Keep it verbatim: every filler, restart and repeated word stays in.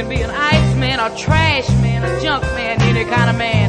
can be an ice man, a trash man, a junk man, any kind of man.